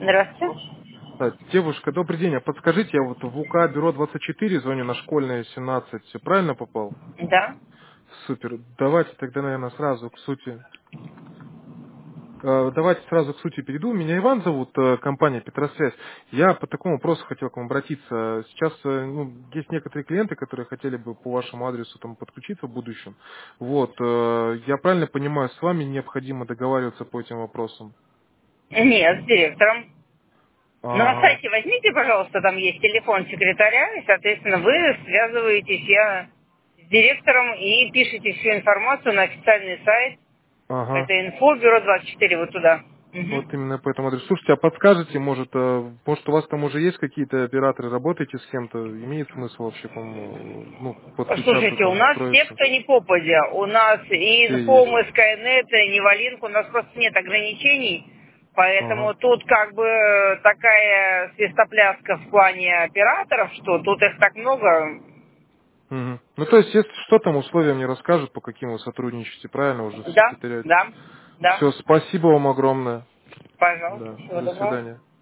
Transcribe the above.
Здравствуйте. Девушка, добрый день. А подскажите, я вот в УК бюро 24 звоню на школьные 17. Правильно попал? Да. Супер. Давайте тогда, наверное, сразу к сути. Давайте сразу к сути перейду. Меня Иван зовут, компания Петросвязь. Я по такому вопросу хотел к вам обратиться. Сейчас есть некоторые клиенты, которые хотели бы по вашему адресу там подключиться в будущем. Вот, я правильно понимаю, с вами необходимо договариваться по этим вопросам? Нет, с директором. На Ага. сайте возьмите, пожалуйста, там есть телефон секретаря, и, соответственно, вы связываетесь с директором и пишете всю информацию на официальный сайт. Ага. Это инфо, бюро 24, вот туда. Вот Мгм. именно по этому адресу. Слушайте, а подскажете, может у вас там уже есть какие-то операторы, работаете с кем-то? Имеет смысл вообще, подключаться, Слушайте, у там, нас все, устроиться? кто не попадя. У нас и Все Инфом, и есть. Скайнет, и Невалинк, у нас просто нет ограничений. Поэтому Ага. тут как бы такая свистопляска в плане операторов, что тут их так много. Мгм. Ну, то есть, если что там условия мне расскажут, по каким вы сотрудничаете, правильно, уже с Да, секретарем? да, да. Все, спасибо вам огромное. Пожалуйста, Да, всего до доброго. свидания.